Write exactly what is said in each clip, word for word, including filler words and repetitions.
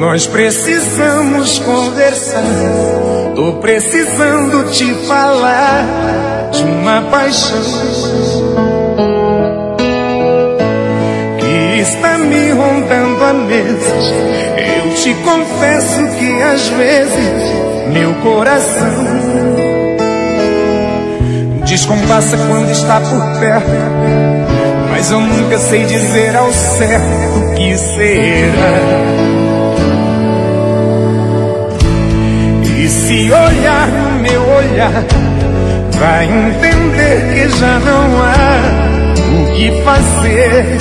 Nós precisamos conversar. Tô precisando te falar de uma paixão que está me rondando há meses. Eu te confesso que às vezes meu coração descompassa quando está por perto, mas eu nunca sei dizer ao certo o que será. E se olhar no meu olhar, vai entender que já não há o que fazer.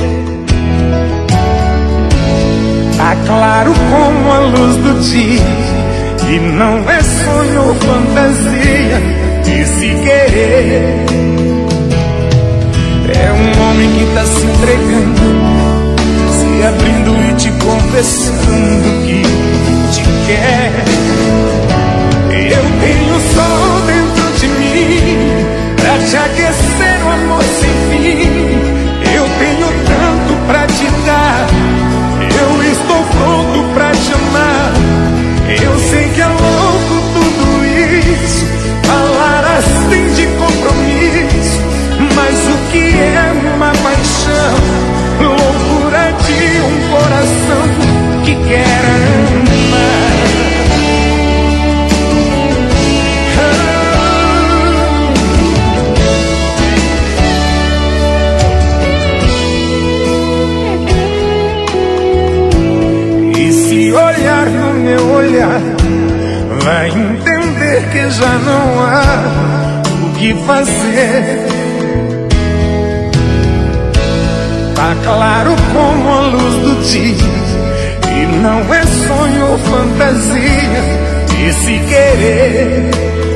Tá claro como a luz do dia, e não é sonho ou fantasia esse querer. É um homem que tá se entregando, se abrindo e te confessando que te quer. Eu tenho sol dentro de mim pra te aquecer, um amor sem fim. Eu tenho tanto pra te dar, eu estou pronto pra te amar. Eu sei que é louco tudo isso, falar assim de compromisso, mas o que é uma paixão? Loucura de um coração que quer amar. E se olhar no meu olhar, vai entender que já não há o que fazer. Tá claro como a luz do dia, e não é sonho ou fantasia esse querer.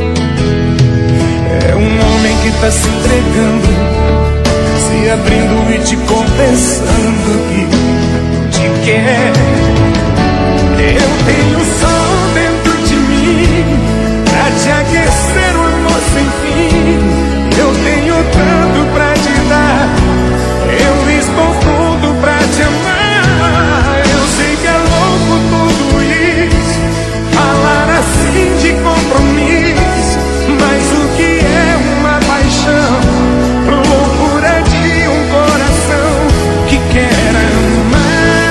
É um homem que tá se entregando, se abrindo e te confessando que te quer. Eu tenho sol dentro de mim pra te aquecer, um amor sem fim. Eu tenho tanto pra te dar, eu estou pronto pra te amar. Eu sei que é louco tudo isso, falar assim de compromisso, mas o que é uma paixão? Loucura de um coração que quer amar.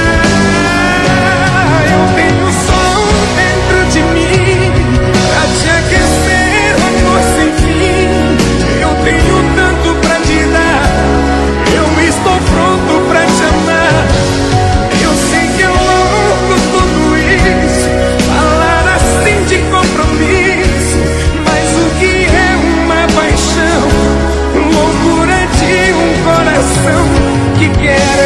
Eu tenho sol dentro de mim pra te aquecer, um amor sem fim. Eu tenho tanto pra te dar, eu estou pronto pra te amar. Eu sei que é louco tudo isso, falar assim de compromisso, mas o que é uma paixão? Loucura de um coração que quer